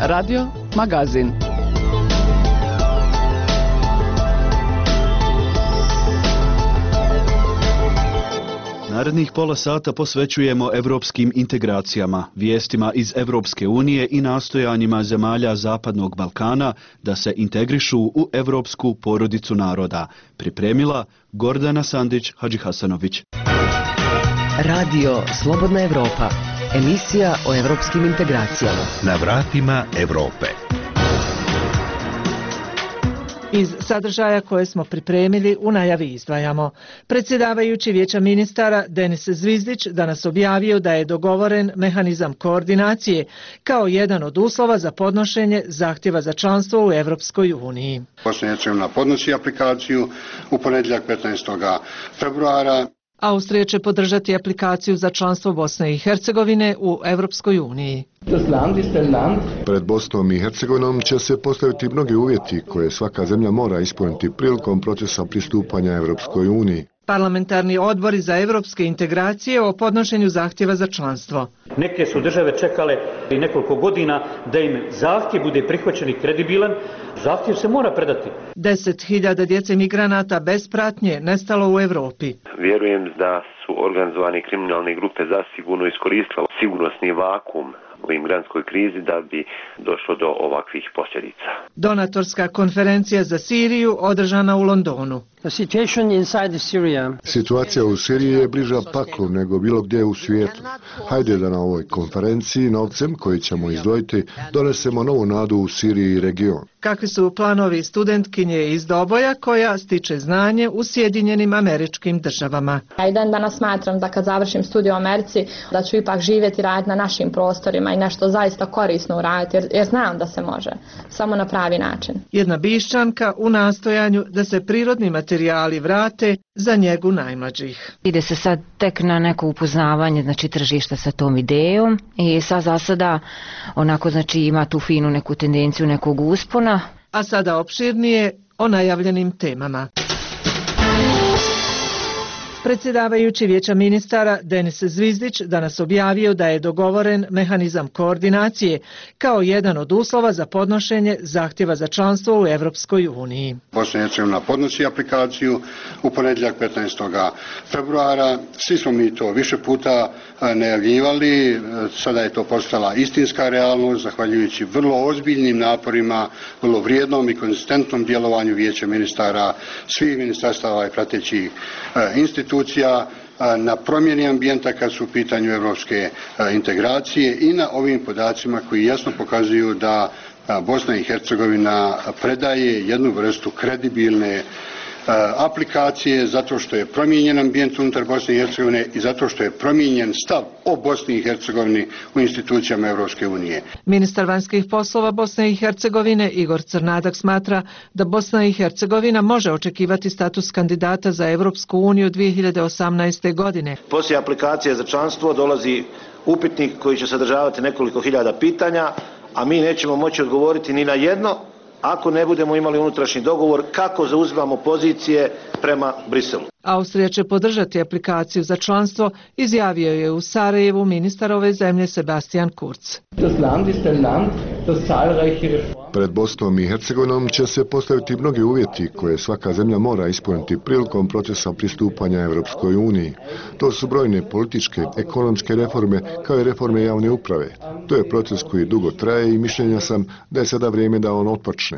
Radio Magazin. Narednih pola sata posvećujemo evropskim integracijama, vijestima iz Evropske unije i nastojanjima zemalja Zapadnog Balkana da se integrišu u evropsku porodicu naroda. Pripremila Gordana Sandić-Hadžihasanović. Radio Slobodna Evropa. Emisija o evropskim integracijama. Na vratima Evrope. Iz sadržaja koje smo pripremili u najavi izdvajamo. Predsjedavajući Vijeća ministara Denis Zvizdić danas objavio da je dogovoren mehanizam koordinacije kao jedan od uslova za podnošenje zahtjeva za članstvo u Evropskoj uniji. Bosna i Hercegovina podnosi aplikaciju u ponedjeljak 15. februara. Austrija će podržati aplikaciju za članstvo Bosne i Hercegovine u Evropskoj uniji. Pred Bosnom i Hercegovinom će se postaviti mnogi uvjeti koje svaka zemlja mora ispuniti prilikom procesa pristupanja Evropskoj uniji. Parlamentarni odbori za evropske integracije o podnošenju zahtjeva za članstvo. Neke su države čekale i nekoliko godina da im zahtjev bude prihvaćen i kredibilan. Zahtjev se mora predati. 10.000 djece migranata bez pratnje nestalo u Europi. Vjerujem da su organizovane kriminalne grupe zasigurno iskoristile sigurnosni vakuum u migrantskoj krizi da bi došlo do ovakvih posljedica. Donatorska konferencija za Siriju održana u Londonu. Situacija u Siriji je bliža paklu nego bilo gdje u svijetu. Hajde da na ovoj konferenciji novcem koji ćemo izdvojiti donesemo novu nadu u Siriji i region. Kakvi su planovi studentkinje iz Doboja koja stiče znanje u Sjedinjenim Američkim Državama? Ja i dan danas smatram da kad završim studij u Americi da ću ipak živjeti i raditi na našim prostorima i nešto zaista korisno uraditi jer znam da se može, samo na pravi način. Jedna Bišćanka u nastojanju da se prirodni materijali vrate za njegu najmlađih. Ide se sad tek na neko upoznavanje, znači tržišta sa tom idejom i sad za sada onako znači ima tu finu neku tendenciju nekog uspona. A sada opširnije o najavljenim temama. Predsjedavajući Vijeća ministara Denis Zvizdić danas objavio da je dogovoren mehanizam koordinacije kao jedan od uslova za podnošenje zahtjeva za članstvo u Evropskoj uniji. Bosna i Hercegovina podnosi aplikaciju u ponedjeljak 15. februara. Svi smo mi to više puta najavljivali. Sada je to postala istinska realnost zahvaljujući vrlo ozbiljnim naporima, vrlo vrijednom i konzistentnom djelovanju Vijeća ministara, svih ministarstava i pratećih institucija na promjeni ambijenta kad su u pitanju evropske integracije i na ovim podacima koji jasno pokazuju da Bosna i Hercegovina predaje jednu vrstu kredibilne aplikacije zato što je promijenjen ambijent unutar Bosne i Hercegovine i zato što je promijenjen stav o Bosni i Hercegovini u institucijama Evropske unije. Ministar vanjskih poslova Bosne i Hercegovine Igor Crnadak smatra da Bosna i Hercegovina može očekivati status kandidata za Evropsku uniju 2018. godine. Poslije aplikacije za članstvo dolazi upitnik koji će sadržavati nekoliko hiljada pitanja, a mi nećemo moći odgovoriti ni na jedno ako ne budemo imali unutrašnji dogovor kako zauzimamo pozicije prema Briselu. Austrija će podržati aplikaciju za članstvo, izjavio je u Sarajevu ministar ove zemlje Sebastian Kurz. Pred Bosnom i Hercegovinom će se postaviti mnogi uvjeti koje svaka zemlja mora ispuniti prilikom procesa pristupanja Evropskoj uniji. To su brojne političke, ekonomske reforme kao i reforme javne uprave. To je proces koji dugo traje i mišljenja sam da je sada vrijeme da on otpočne.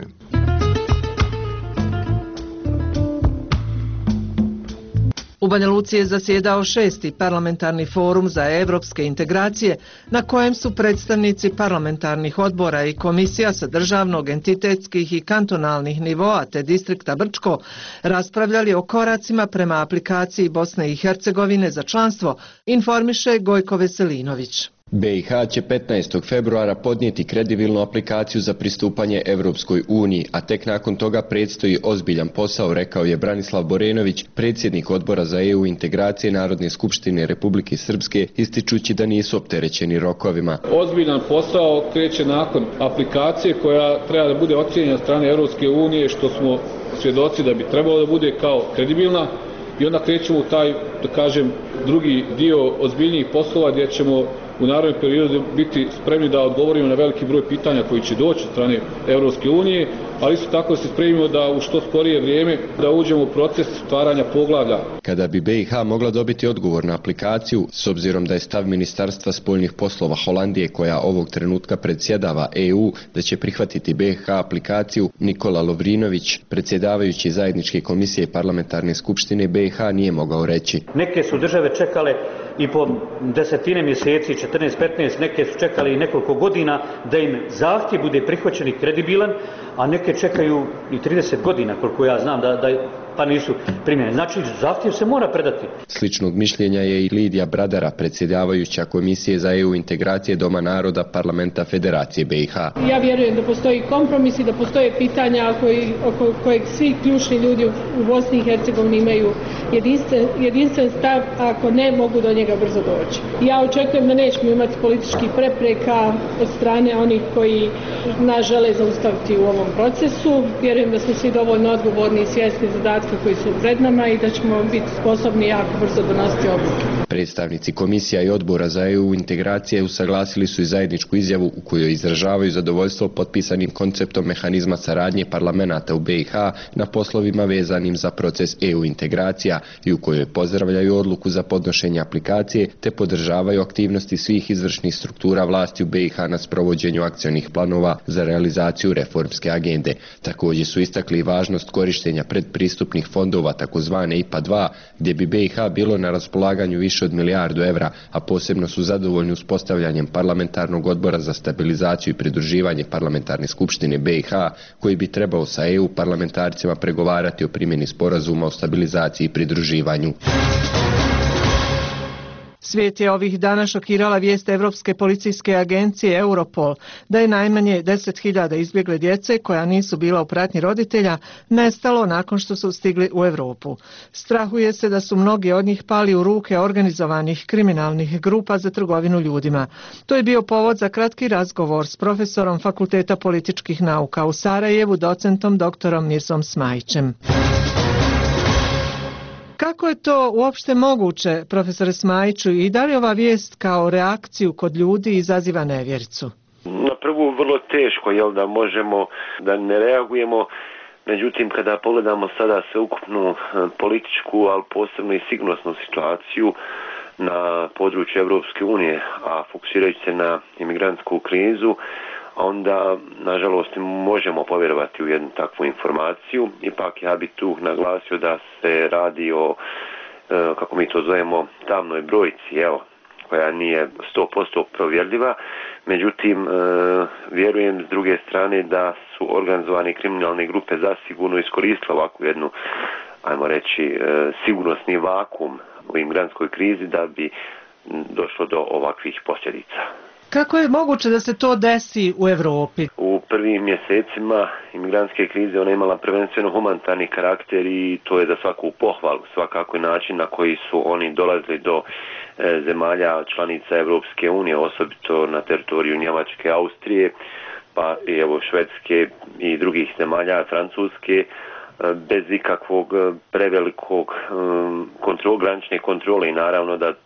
U Banja Luci je zasjedao 6. parlamentarni forum za evropske integracije na kojem su predstavnici parlamentarnih odbora i komisija sa državnog, entitetskih i kantonalnih nivoa te distrikta Brčko raspravljali o koracima prema aplikaciji Bosne i Hercegovine za članstvo, informiše Gojko Veselinović. BiH će 15. februara podnijeti kredibilnu aplikaciju za pristupanje Evropskoj uniji, a tek nakon toga predstoji ozbiljan posao, rekao je Branislav Borenović, predsjednik odbora za EU integracije Narodne skupštine Republike Srpske, ističući da nisu opterećeni rokovima. Ozbiljan posao kreće nakon aplikacije koja treba da bude ocijenjena strane Evropske unije, što smo svjedoci da bi trebalo da bude kao kredibilna. I onda krećemo u taj, da kažem, drugi dio ozbiljnijih poslova gdje ćemo u narednom periodu biti spremni da odgovorimo na veliki broj pitanja koji će doći od strane Europske unije, ali isto tako da se spremimo da u što skorije vrijeme da uđemo u proces stvaranja poglavlja. Kada bi BiH mogla dobiti odgovor na aplikaciju, s obzirom da je stav Ministarstva spoljnih poslova Holandije, koja ovog trenutka predsjedava EU, da će prihvatiti BiH aplikaciju, Nikola Lovrinović, predsjedavajući zajedničke komisije parlamentarne skupštine BiH, nije mogao reći. Neke su države čekale i po desetine mjeseci, 14-15, neke su čekali i nekoliko godina da im zahtjev bude prihvaćen i kredibilan, a neke čekaju i 30 godina, koliko ja znam, pa nisu primjene. Znači, zahtjev se mora predati. Sličnog mišljenja je i Lidija Bradara, predsjedavajuća Komisije za EU integracije Doma naroda Parlamenta Federacije BiH. Ja vjerujem da postoji kompromis i da postoje pitanja oko kojeg svi ključni ljudi u Bosni i Hercegovini imaju jedinstven stav, a ako ne, mogu do njega brzo doći. Ja očekujem da nećemo imati političkih prepreka od strane onih koji nas žele zaustaviti u ovom procesu. Vjerujem da smo svi dovoljno odgovorni i svjesni zadatka koji su pred nama i da ćemo biti sposobni jako brzo donositi odluke. Predstavnici komisija i odbora za EU integracije usaglasili su i zajedničku izjavu u kojoj izražavaju zadovoljstvo potpisanim konceptom mehanizma saradnje parlamenata u BiH na poslovima vezanim za proces EU integracija i u kojoj pozdravljaju odluku za podnošenje aplikacije te podržavaju aktivnosti svih izvršnih struktura vlasti u BiH na sprovođenju akcionih planova za realizaciju reformske agende. Također su istakli važnost korištenja predpristupnih fondova takozvane IPA 2, gdje bi BiH bilo na raspolaganju više od milijardu evra, a posebno su zadovoljni uspostavljanjem parlamentarnog odbora za stabilizaciju i pridruživanje parlamentarne skupštine BiH, koji bi trebao sa EU parlamentarcima pregovarati o primjeni sporazuma o stabilizaciji i pridruživanju. Svijet je ovih dana šokirala vijest Europske policijske agencije Europol da je najmanje 10.000 izbjegle djece koja nisu bila u pratnji roditelja nestalo nakon što su stigli u Europu. Strahuje se da su mnogi od njih pali u ruke organizovanih kriminalnih grupa za trgovinu ljudima. To je bio povod za kratki razgovor s profesorom Fakulteta političkih nauka u Sarajevu, docentom doktorom Mirsom Smajićem. Kako je to uopšte moguće, profesore Smajiću, i da li ova vijest kao reakciju kod ljudi izaziva nevjericu? Na prvu vrlo teško, da možemo da ne reagujemo, međutim kada pogledamo sada sveukupnu političku, ali posebno i sigurnosnu situaciju na području Europske unije, a fokusirajući se na imigrantsku krizu, onda, nažalost, možemo povjerovati u jednu takvu informaciju. Ipak ja bih tu naglasio da se radi o, kako mi to zovemo, tamnoj brojci, koja nije 100% provjerljiva. Međutim, vjerujem s druge strane da su organizovane kriminalne grupe zasigurno iskoristile ovakvu jednu, ajmo reći, sigurnosni vakuum u imigrantskoj krizi da bi došlo do ovakvih posljedica. Kako je moguće da se to desi u Europi? U prvim mjesecima imigrantske krize ona je imala prvenstveno humanitarni karakter i to je za svaku pohvalu, svakako način na koji su oni dolazili do zemalja članica Europske unije, osobito na teritoriju Njemačke, Austrije, pa i Švedske i drugih zemalja, Francuske, bez ikakvog prevelikog granične kontrole i naravno da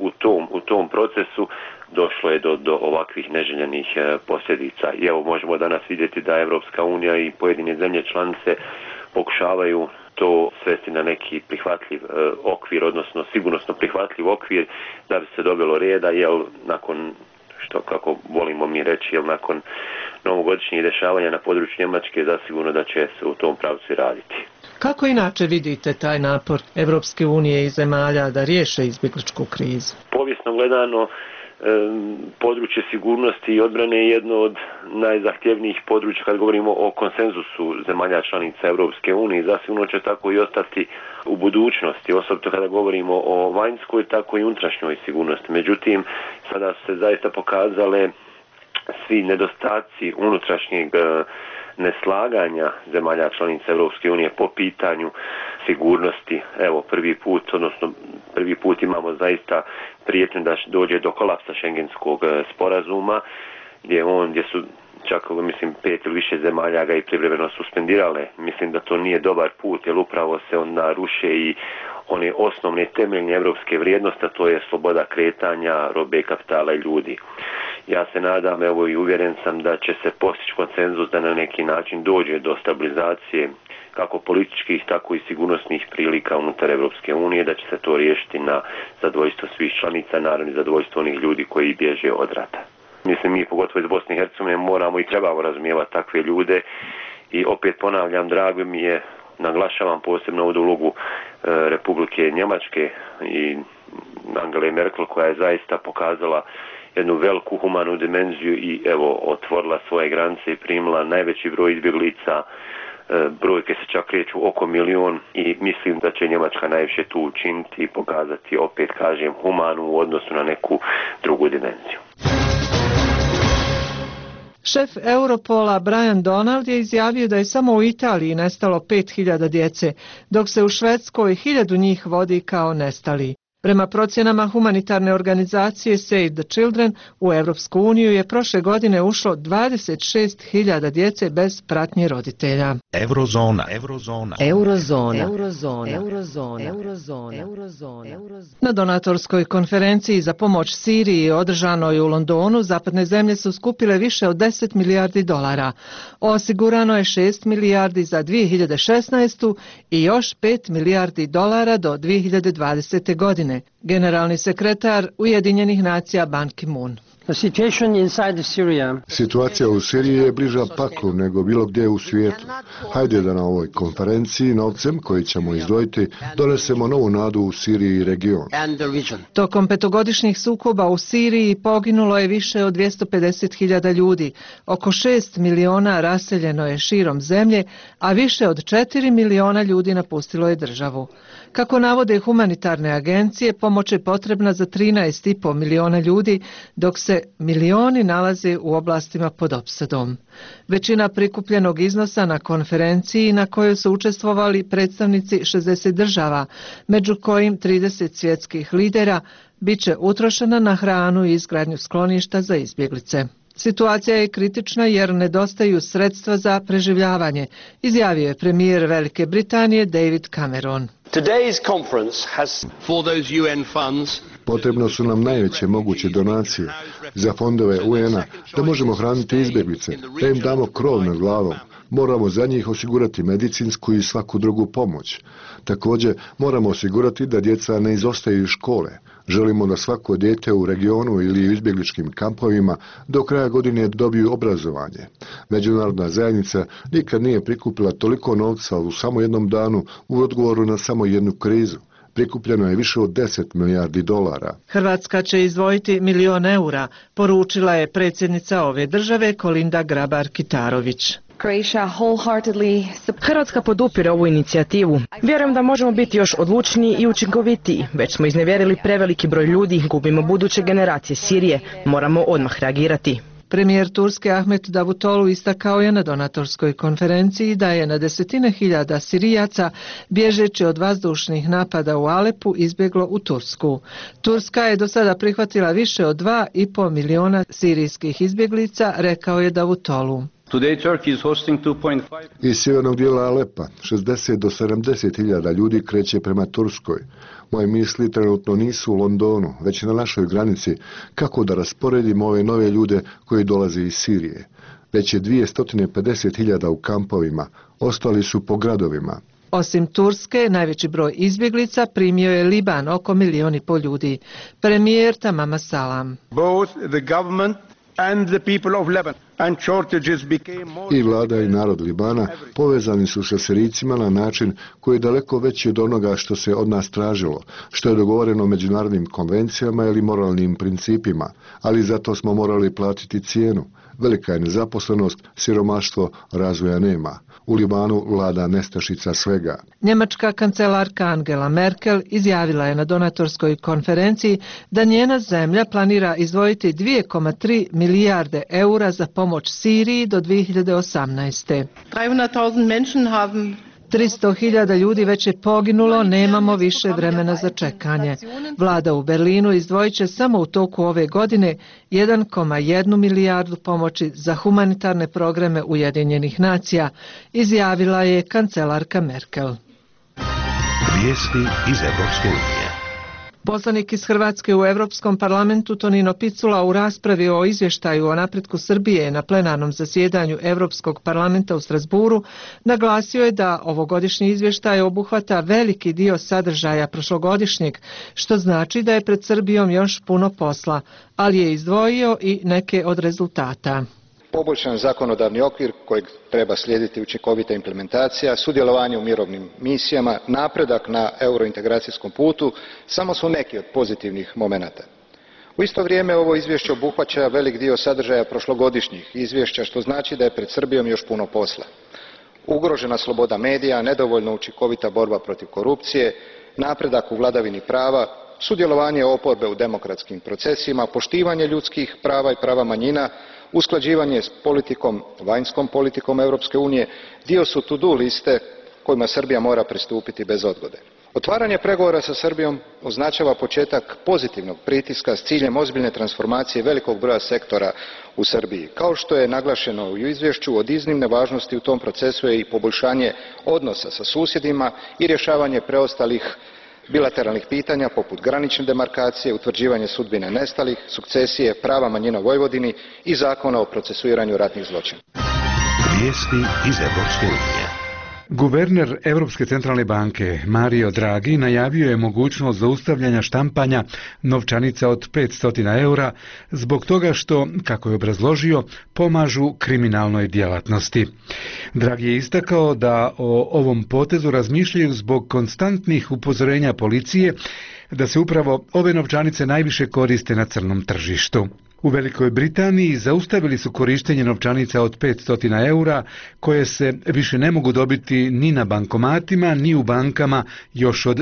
u tom procesu došlo je do ovakvih neželjenih posljedica. I možemo danas vidjeti da Europska unija i pojedine zemlje članice pokušavaju to svesti na neki prihvatljiv okvir, odnosno sigurnosno prihvatljiv okvir da bi se dovelo reda, nakon što, kako volimo mi reći, nakon novogodišnjih dešavanja na području Njemačke, zasigurno da će se u tom pravcu raditi. Kako inače vidite taj napor Europske unije i zemalja da riješe izbjegličku krizu? Povijesno gledano, područje sigurnosti i odbrane je jedno od najzahtjevnijih područja kad govorimo o konsenzusu zemalja članica Europske unije. Zasigurno će tako i ostati u budućnosti, osobito kada govorimo o vanjskoj, tako i unutrašnjoj sigurnosti. Međutim, sada se zaista pokazale svi nedostaci unutrašnjeg neslaganja zemalja članica Europske unije po pitanju sigurnosti. Prvi put imamo zaista prijetnju da dođe do kolapsa Schengenskog sporazuma, gdje su čak, 5 ili više zemalja ga i privremeno suspendirale. Mislim da to nije dobar put, jer upravo se onda ruše i one osnovne temeljne evropske vrijednosti, a to je sloboda kretanja, robe, kapitala i ljudi. Ja se nadam, evo i uvjeren sam da će se postići konsenzus da na neki način dođe do stabilizacije kako političkih, tako i sigurnosnih prilika unutar Evropske unije, da će se to riješiti na zadovoljstvo svih članica, naravno i zadovoljstvo onih ljudi koji bježe od rata. Mislim, mi pogotovo iz Bosne i Hercegovine moramo i trebamo razumijevati takve ljude i opet ponavljam, drago mi je, naglašavam posebno ovdje ulogu Republike Njemačke i Angele Merkel koja je zaista pokazala jednu veliku humanu dimenziju i evo otvorila svoje granice i primila najveći broj izbjeglica. Brojke se čak kreću oko 1 milion i mislim da će Njemačka najviše tu učiniti i pokazati, opet kažem, humanu u odnosu na neku drugu dimenziju. Šef Europola Brian Donald je izjavio da je samo u Italiji nestalo 5.000 djece, dok se u Švedskoj 1.000 njih vodi kao nestali. Prema procjenama humanitarne organizacije Save the Children, u Europsku uniju je prošle godine ušlo 26.000 djece bez pratnje roditelja. Eurozona. Na donatorskoj konferenciji za pomoć Siriji održanoj u Londonu, zapadne zemlje su skupile više od 10 milijardi dolara. Osigurano je 6 milijardi za 2016. i još 5 milijardi dolara do 2020. godine. Generalni sekretar Ujedinjenih nacija Ban Ki-moon. Situacija u Siriji je bliža paklu nego bilo gdje u svijetu. Hajde da na ovoj konferenciji novcem koji ćemo izdvojiti donesemo novu nadu u Siriji i region. Tokom 5-godišnjih sukoba u Siriji poginulo je više od 250.000 ljudi. Oko 6 miliona raseljeno je širom zemlje, a više od 4 miliona ljudi napustilo je državu. Kako navode humanitarne agencije, pomoć je potrebna za 13,5 miliona ljudi, dok se milioni nalaze u oblastima pod opsadom. Većina prikupljenog iznosa na konferenciji na kojoj su učestvovali predstavnici 60 država, među kojim 30 svjetskih lidera, bit će utrošena na hranu i izgradnju skloništa za izbjeglice. Situacija je kritična jer nedostaju sredstva za preživljavanje, izjavio je premijer Velike Britanije David Cameron. Potrebno su nam najveće moguće donacije za fondove UN-a da možemo hraniti izbjeglice, da im damo krov nad glavom. Moramo za njih osigurati medicinsku i svaku drugu pomoć. Također moramo osigurati da djeca ne izostaju iz škole. Želimo da svako dijete u regionu ili u izbjegličkim kampovima do kraja godine dobiju obrazovanje. Međunarodna zajednica nikad nije prikupila toliko novca u samo jednom danu u odgovoru na samo jednu krizu. Prikupljeno je više od 10 milijardi dolara. Hrvatska će izdvojiti 1 milion eura, poručila je predsjednica ove države Kolinda Grabar-Kitarović. Hrvatska podupire ovu inicijativu. Vjerujem da možemo biti još odlučniji i učinkovitiji. Već smo iznevjerili preveliki broj ljudi, gubimo buduće generacije Sirije. Moramo odmah reagirati. Premijer Turske Ahmet Davutoglu istakao je na donatorskoj konferenciji da je na desetine hiljada Sirijaca, bježeći od vazdušnih napada u Alepu, izbjeglo u Tursku. Turska je do sada prihvatila više od 2,5 miliona sirijskih izbjeglica, rekao je Davutoglu. Iz sjevernog dijela Alepa 60 do 70 hiljada ljudi kreće prema Turskoj. Moje misli trenutno nisu u Londonu, već na našoj granici, kako da rasporedimo ove nove ljude koji dolaze iz Sirije. Već je 250 hiljada u kampovima, ostali su po gradovima. Osim Turske, najveći broj izbjeglica primio je Liban, oko 1,5 milijuna ljudi. Premijer Tamama Salam. I vlada i narod Libana povezani su sa Sirijcima na način koji je daleko veći od onoga što se od nas tražilo, što je dogovoreno međunarodnim konvencijama ili moralnim principima, ali zato smo morali platiti cijenu. Velika je nezaposlenost, siromaštvo, razvoja nema. U Libanu vlada nestašica svega. Njemačka kancelarka Angela Merkel izjavila je na donatorskoj konferenciji da njena zemlja planira izdvojiti 2,3 milijarde eura za pomoć Siriji do 2018. 300.000 ljudi već je poginulo, nemamo više vremena za čekanje. Vlada u Berlinu izdvojit će samo u toku ove godine 1,1 milijardu pomoći za humanitarne programe Ujedinjenih nacija, izjavila je kancelarka Merkel. Vijesti iz Evropske unije. Poslanik iz Hrvatske u Europskom parlamentu Tonino Picula u raspravi o izvještaju o napretku Srbije na plenarnom zasjedanju Europskog parlamenta u Strasburu naglasio je da ovogodišnji izvještaj obuhvata veliki dio sadržaja prošlogodišnjeg, što znači da je pred Srbijom još puno posla, ali je izdvojio i neke od rezultata. Poboljšan zakonodavni okvir kojeg treba slijediti učinkovita implementacija, sudjelovanje u mirovnim misijama, napredak na eurointegracijskom putu samo su neki od pozitivnih momenata. U isto vrijeme ovo izvješće obuhvaća velik dio sadržaja prošlogodišnjih izvješća, što znači da je pred Srbijom još puno posla. Ugrožena sloboda medija, nedovoljno učinkovita borba protiv korupcije, napredak u vladavini prava, sudjelovanje oporbe u demokratskim procesima, poštivanje ljudskih prava i prava manjina, usklađivanje s politikom, vanjskom politikom Europske unije, dio su to-do liste kojima Srbija mora pristupiti bez odgode. Otvaranje pregovora sa Srbijom označava početak pozitivnog pritiska s ciljem ozbiljne transformacije velikog broja sektora u Srbiji. Kao što je naglašeno u izvješću, od iznimne važnosti u tom procesu je i poboljšanje odnosa sa susjedima i rješavanje preostalih bilateralnih pitanja poput granične demarkacije, utvrđivanje sudbine nestalih, sukcesije, prava manjina u Vojvodini i zakona o procesuiranju ratnih zločina. Vijesti iz Evropske unije. Guverner Europske centralne banke Mario Draghi najavio je mogućnost zaustavljanja štampanja novčanica od 500 eura zbog toga što, kako je obrazložio, pomažu kriminalnoj djelatnosti. Draghi je istakao da o ovom potezu razmišljaju zbog konstantnih upozorenja policije da se upravo ove novčanice najviše koriste na crnom tržištu. U Velikoj Britaniji zaustavili su korištenje novčanica od 500 eura koje se više ne mogu dobiti ni na bankomatima ni u bankama još od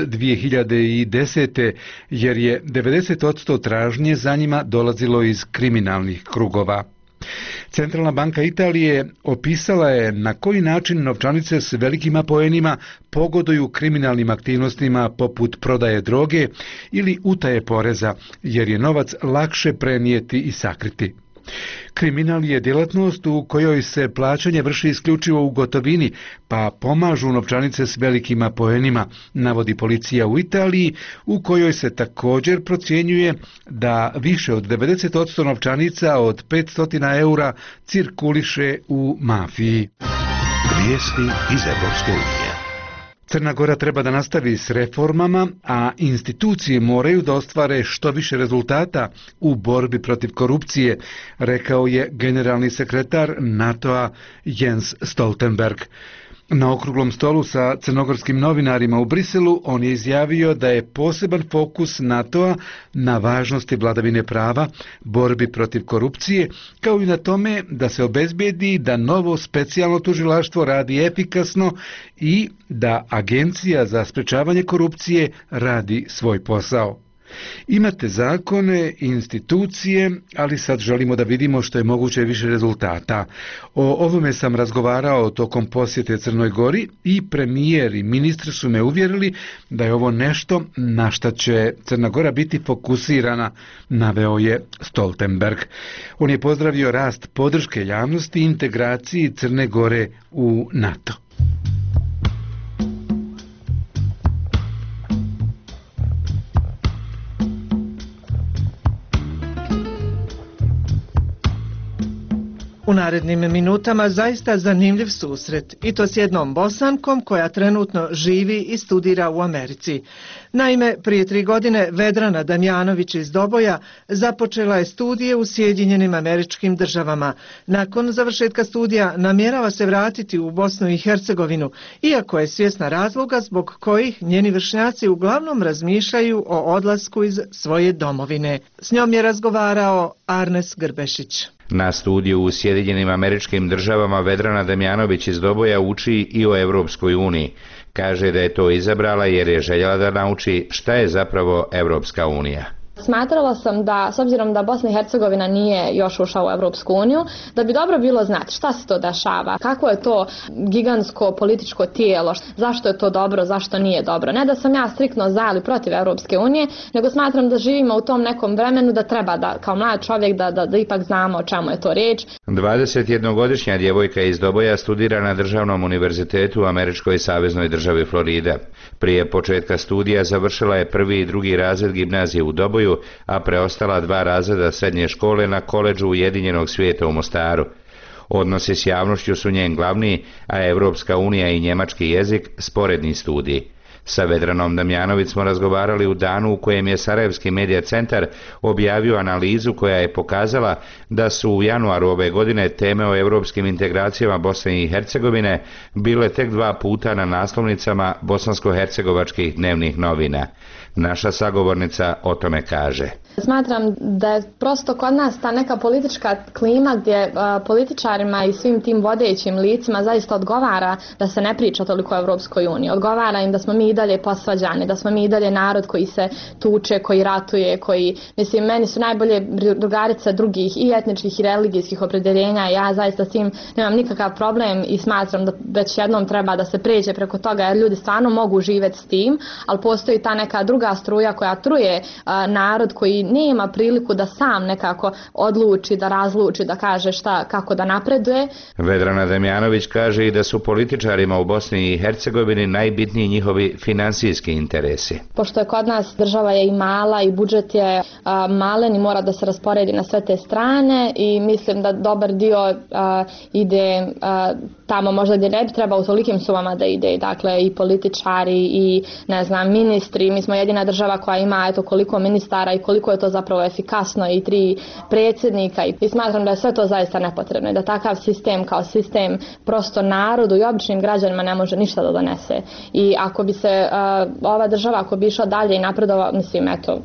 2010. jer je 90% tražnje za njima dolazilo iz kriminalnih krugova. Centralna banka Italije opisala je na koji način novčanice s velikim apoenima pogoduju kriminalnim aktivnostima poput prodaje droge ili utaje poreza, jer je novac lakše prenijeti i sakriti. Kriminal je djelatnost u kojoj se plaćanje vrši isključivo u gotovini, pa pomažu novčanice s velikim apoenima, navodi policija u Italiji, u kojoj se također procjenjuje da više od 90% novčanica od 500 eura cirkuliše u mafiji. Vijesti iz Evropske unije. Crna Gora treba da nastavi s reformama, a institucije moraju da ostvare što više rezultata u borbi protiv korupcije, rekao je generalni sekretar NATO-a Jens Stoltenberg. Na okruglom stolu sa crnogorskim novinarima u Briselu on je izjavio da je poseban fokus NATO-a na važnosti vladavine prava, borbi protiv korupcije, kao i na tome da se obezbedi da novo specijalno tužilaštvo radi efikasno i da Agencija za sprečavanje korupcije radi svoj posao. Imate zakone, institucije, ali sad želimo da vidimo što je moguće više rezultata. O ovome sam razgovarao tokom posjete Crnoj Gori i premijer i ministri su me uvjerili da je ovo nešto na šta će Crna Gora biti fokusirana, naveo je Stoltenberg. On je pozdravio rast podrške javnosti i integraciji Crne Gore u NATO. U narednim minutama zaista zanimljiv susret, i to s jednom Bosankom koja trenutno živi i studira u Americi. Naime, prije 3 godine Vedrana Damjanović iz Doboja započela je studije u Sjedinjenim Američkim Državama. Nakon završetka studija namjerava se vratiti u Bosnu i Hercegovinu, iako je svjesna razloga zbog kojih njeni vršnjaci uglavnom razmišljaju o odlasku iz svoje domovine. S njom je razgovarao Arnes Grbešić. Na studiju u Sjedinjenim Američkim Državama Vedrana Damjanović iz Doboja uči i o Europskoj uniji. Kaže da je to izabrala jer je željela da nauči šta je zapravo Europska unija. Smatrala sam da, s obzirom da Bosna i Hercegovina nije još ušla u Evropsku uniju, da bi dobro bilo znati šta se to dešava, kako je to gigantsko političko tijelo, zašto je to dobro, zašto nije dobro. Ne da sam ja striktno za ili protiv Evropske unije, nego smatram da živimo u tom nekom vremenu da treba da, kao mlad čovjek, da ipak znamo o čemu je to riječ. 21-godišnja djevojka iz Doboja studira na Državnom univerzitetu u američkoj saveznoj državi Florida. Prije početka studija završila je 1. i 2. razred gimnazije u Doboju, a preostala 2 razreda srednje škole na koledžu Ujedinjenog svijeta u Mostaru. Odnosi s javnošću su njen glavni, a Evropska unija i njemački jezik sporedni studij. Sa Vedranom Damjanović smo razgovarali u danu u kojem je Sarajevski medija centar objavio analizu koja je pokazala da su u januaru ove godine teme o europskim integracijama Bosne i Hercegovine bile tek 2 puta na naslovnicama bosansko-hercegovačkih dnevnih novina. Naša sagovornica o tome kaže. Smatram da je prosto kod nas ta neka politička klima gdje političarima i svim tim vodećim licima zaista odgovara da se ne priča toliko o Evropskoj uniji. Odgovara im da smo mi i dalje posvađani, da smo mi i dalje narod koji se tuče, koji ratuje, koji, mislim, meni su najbolje drugarice drugih i etničkih i religijskih opredjeljenja. Ja zaista s tim nemam nikakav problem i smatram da već jednom treba da se pređe preko toga jer ljudi stvarno mogu živjeti s tim, ali postoji ta neka druga struja koja truje narod koji nema priliku da sam nekako odluči, da razluči, da kaže šta, kako da napreduje. Vedrana Damjanović kaže i da su političarima u Bosni i Hercegovini najbitniji njihovi finansijski interesi. Pošto je kod nas država je i mala i budžet je malen i mora da se rasporedi na sve te strane i mislim da dobar dio ide tamo možda gdje ne bi trebao u tolikim sumama da ide, dakle i političari i ne znam ministri. Mi smo jedina država koja ima eto koliko ministara i koliko je to zapravo efikasno i 3 predsjednika i smatram da je sve to zaista nepotrebno i da takav sistem kao sistem prosto narodu i običnim građanima ne može ništa da donese. I ako bi se ova država ako bi išla dalje i napredovala, mislim eto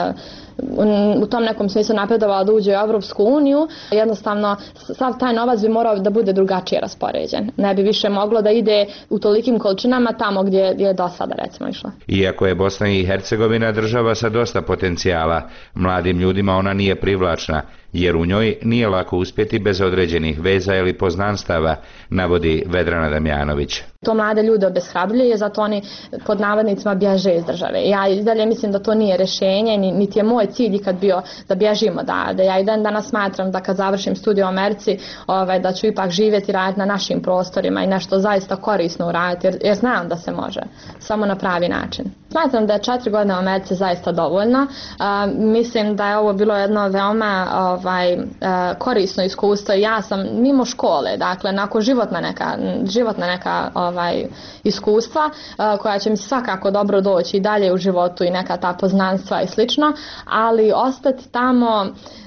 u tom nekom smislu napredovala da uđe u Evropsku uniju, jednostavno sav taj novac bi morao da bude drugačije raspoređen. Ne bi više moglo da ide u tolikim količinama tamo gdje je do sada recimo išla. Iako je Bosna i Hercegovina država sa dosta potencijala, mladim ljudima ona nije privlačna, jer u njoj nije lako uspjeti bez određenih veza ili poznanstava, navodi Vedrana Damjanović. To mlade ljude obeshrabljuje, zato oni pod navodnicima bježe iz države. Ja i dalje mislim da to nije rješenje, niti je moj cilj ikad bio da bježimo da ja i dan danas smatram da kad završim studij u Americi da ću ipak živjeti i raditi na našim prostorima i nešto zaista korisno uraditi jer znam da se može, samo na pravi način. Smatram da je 4 godine u Americi zaista dovoljno. Mislim da je ovo bilo jedno veoma korisno iskustvo. Ja sam mimo škole, dakle nakon životna neka iskustva koja će mi svakako dobro doći i dalje u životu i neka ta poznanstva i slično, ali ostati tamo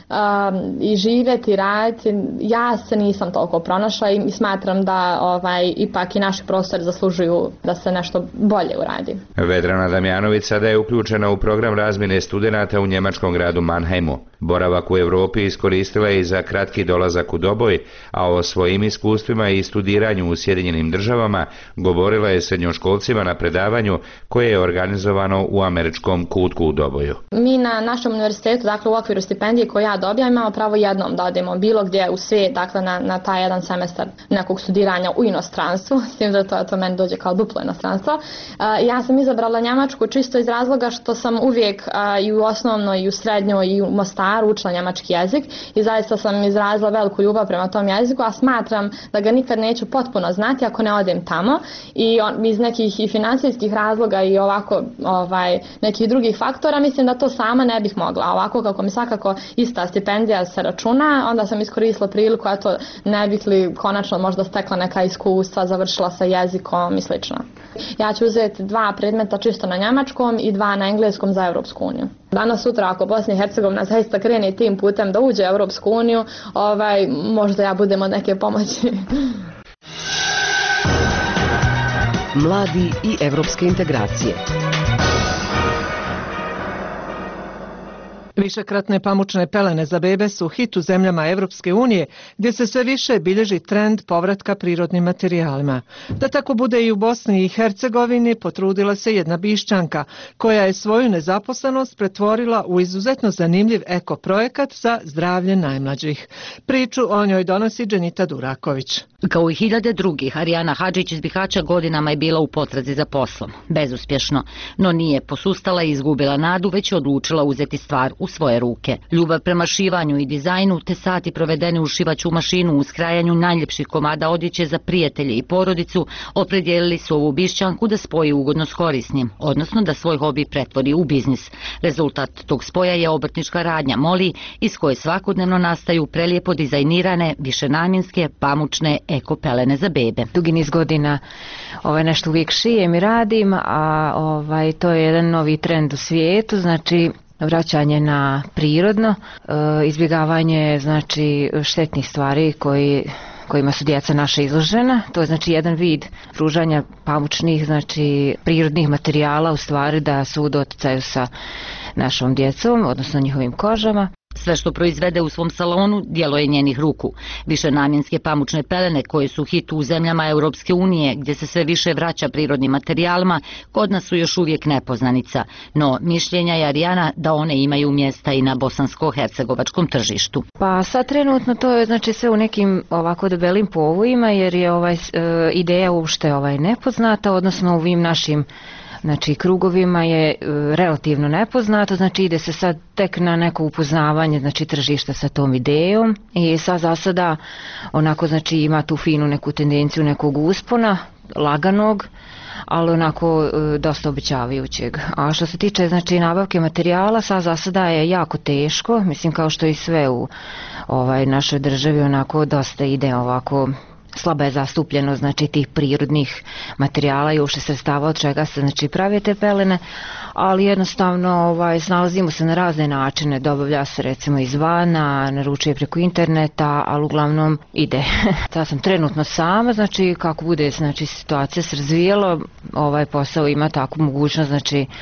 i živjeti i raditi, ja se nisam toliko pronašla i smatram da ipak i naši prostori zaslužuju da se nešto bolje uradi. Vedrana Damjanović sada je uključena u program razmjene studenata u njemačkom gradu Mannheimu. Boravak u Europi iskoristila je i za kratki dolazak u Doboj, a o svojim iskustvima i studiranju u Sjedinjenim državama govorila je srednjoškolcima na predavanju koje je organizovano u američkom kutku u Doboju. Mi na našem univerzitetu, dakle u okviru stipendije koju ja dobijam, imamo pravo jednom da odemo bilo gdje u svijet, dakle na taj jedan semestar nekog studiranja u inostranstvu, s tim da to meni dođe kao duplo inostranstvo. Ja sam izabrala Njemačku čisto iz razloga što sam uvijek i u osnovnoj i u srednjoj i u Mostaru učila njemački jezik i zaista sam izrazila veliku ljubav prema tom jeziku, a smatram da ga nikad neću potpuno znati ako ne odem tamo i iz nekih i financijskih razloga i ovako nekih drugih faktora mislim da to sama ne bih mogla. Ovako kako mi svakako ista stipendija se računa, onda sam iskoristila priliku, eto ne bih li konačno možda stekla neka iskustva, završila sa jezikom i slično. Ja ću uzeti 2 predmeta čisto na njemačkom i 2 na engleskom za Evropsku uniju. Danas sutra ako Bosna i Hercegovina zaista krene tim putem da uđe u Evropsku uniju, možda ja budem od neke pomoći. Mladi i evropske integracije. Višekratne pamučne pelene za bebe su hit u zemljama Evropske unije, gdje se sve više bilježi trend povratka prirodnim materijalima. Da tako bude i u Bosni i Hercegovini, potrudila se jedna Bišćanka, koja je svoju nezaposlenost pretvorila u izuzetno zanimljiv ekoprojekat za zdravlje najmlađih. Priču o njoj donosi Dženita Duraković. Kao i hiljade drugih, Arijana Hadžić iz Bihaća godinama je bila u potrazi za poslom. Bezuspješno, no nije posustala i izgubila nadu, već je odlučila uzeti stvar u svoje ruke. Ljubav prema šivanju i dizajnu, te sati provedeni u šivaću mašinu u skrajanju najljepših komada odjeće za prijatelje i porodicu, opredijelili su ovu Bišćanku da spoji ugodno s korisnim, odnosno da svoj hobi pretvori u biznis. Rezultat tog spoja je obrtnička radnja Moli, iz koje svakodnevno nastaju prelijepo dizajnirane, višenamjenske, pamučne ekopelene za bebe. Dugi niz godina nešto uvijek šijem i radim, a to je jedan novi trend u svijetu, znači vraćanje na prirodno, izbjegavanje znači štetnih stvari kojima su djeca naša izložena. To je znači jedan vid pružanja pamučnih, znači prirodnih materijala, u stvari da su u doticaju sa našom djecom, odnosno njihovim kožama. Sve što proizvede u svom salonu djelo je njenih ruku. Višenamjenske pamučne pelene koje su hit u zemljama Europske unije, gdje se sve više vraća prirodnim materijalima, kod nas su još uvijek nepoznanica. No, mišljenja je Arijana da one imaju mjesta i na bosansko-hercegovačkom tržištu. Pa sad trenutno to je znači sve u nekim ovako debelim povojima, jer je ideja uopšte nepoznata, odnosno u ovim našim krugovima je relativno nepoznato, znači ide se sad tek na neko upoznavanje tržišta sa tom idejom i sad za sada ima tu finu neku tendenciju nekog uspona, laganog, ali dosta obećavajućeg. A što se tiče nabavke materijala, sad za sada je jako teško, mislim kao što i sve u našoj državi dosta ide ovako. Slaba je zastupljenost tih prirodnih materijala i uopšte sredstava od čega se prave te pelene, ali jednostavno snalazimo se na razne načine, dobavlja se recimo izvana, naručuje preko interneta, ali uglavnom ide. Sad sam trenutno sama, kako bude situacija se razvijela, ovaj posao ima takvu mogućnost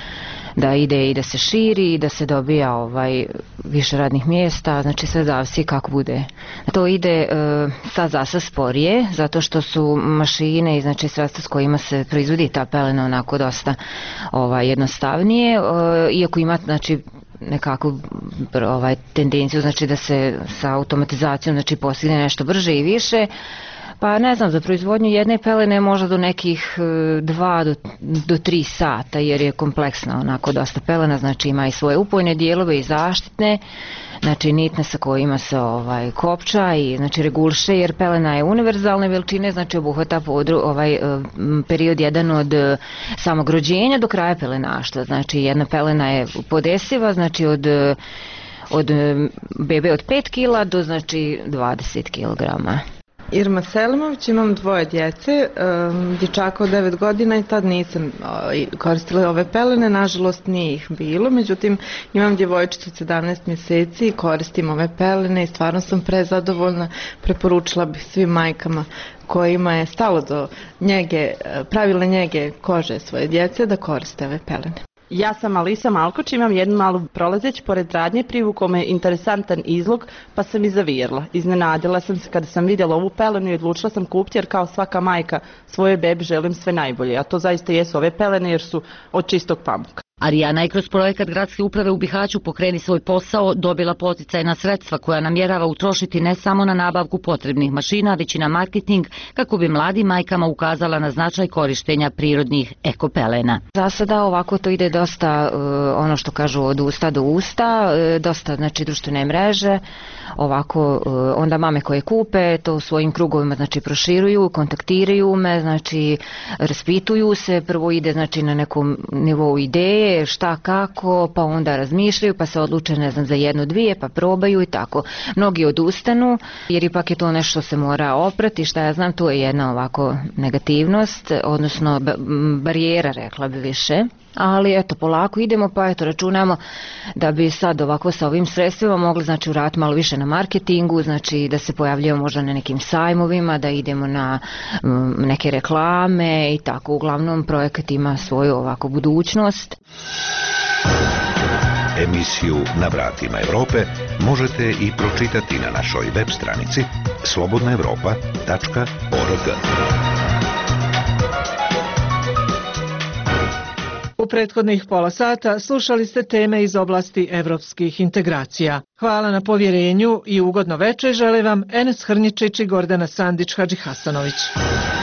da ide i da se širi i da se dobija više radnih mjesta, sve zavisi kako bude. To ide sad zasad sporije, zato što su mašine i sredstva s kojima se proizvodi ta pelena dosta jednostavnije, iako ima nekakvu tendenciju da se sa automatizacijom postigne nešto brže i više. Pa ne znam, za proizvodnju jedne pelene možda do nekih 2 do 3 sata, jer je kompleksna dosta pelena, ima i svoje upojne dijelove i zaštitne, nitne sa kojima se kopča i regulše, jer pelena je univerzalne veličine, obuhvata period jedan od samog rođenja do kraja pelenaštva, jedna pelena je podesiva, od bebe od 5 kila do 20 kilograma. Irma Selimović, imam 2 djece, dječaka od 9 godina i tad nisam koristila ove pelene, nažalost nije ih bilo, međutim imam djevojčicu 17 mjeseci i koristim ove pelene i stvarno sam prezadovoljna, preporučila bih svim majkama kojima je stalo do pravilne njege kože svoje djece da koriste ove pelene. Ja sam Alisa Malkoč, imam jednu malu prolazeć pored radnje, privukao me interesantan izlog pa sam i zavirila. Iznenadila sam se kada sam vidjela ovu pelenu i odlučila sam kupiti, jer kao svaka majka svojoj bebi želim sve najbolje, a to zaista jesu ove pelene jer su od čistog pamuka. Arijana je kroz projekat Gradske uprave u Bihaću Pokreni svoj posao dobila poticajna sredstva koja namjerava utrošiti ne samo na nabavku potrebnih mašina, već i na marketing kako bi mladim majkama ukazala na značaj korištenja prirodnih ekopelena. Za sada ovako to ide dosta, ono što kažu, od usta do usta, dosta društvene mreže, ovako onda mame koje kupe to u svojim krugovima proširuju, kontaktiraju me, raspituju se, prvo ide na nekom nivou ideje, šta kako, pa onda razmišljaju, pa se odluče za 1, 2, pa probaju i tako. Mnogi odustanu, jer ipak je to nešto što se mora oprati, šta ja znam, to je jedna ovako negativnost, odnosno barijera, rekla bi više. Ali eto, polako idemo, pa eto, računamo da bi sad ovako sa ovim sredstvima mogli uraditi malo više na marketingu, da se pojavljujemo možda na nekim sajmovima, da idemo na neke reklame i tako. Uglavnom, projekat ima svoju ovako budućnost. Emisiju Na vratima Evrope možete i pročitati na našoj web stranici slobodnaevropa.org. U prethodnih pola sata slušali ste teme iz oblasti evropskih integracija. Hvala na povjerenju i ugodno večer žele vam Enes Hrničić i Gordana Sandić Hadžihasanović.